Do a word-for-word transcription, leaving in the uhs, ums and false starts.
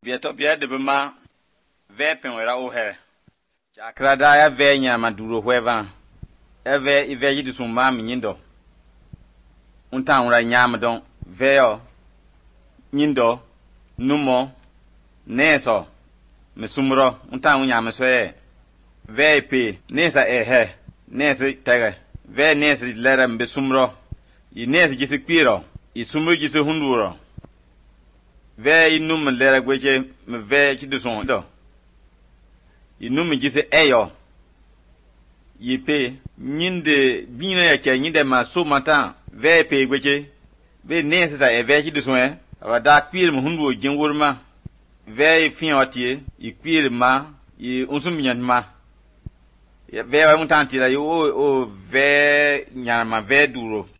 Bieto bia de bema ve penwera o he. Chakrada ya ve nya maduro hwevan. Eve ive yidu summa minyindo. Unta unra nyam don veo nyindo numo neso mesumro unta unya meswe ve pe nesa ehe nesa tege ve nesa lera mbesumro i nesa gisi kwiro i sumro gisi hunduro ve inum lera gweje me ve chiduson do inum gisi eyo yipe nyinde bina ya kya nyinde ma so mata ve pe gweje be nesa sa e ve chiduson e awada kwir mu hundu jingurma ve fin otie i kwir ma i unsum nyanma ve wa mutanti la yo o ve nyama ve duro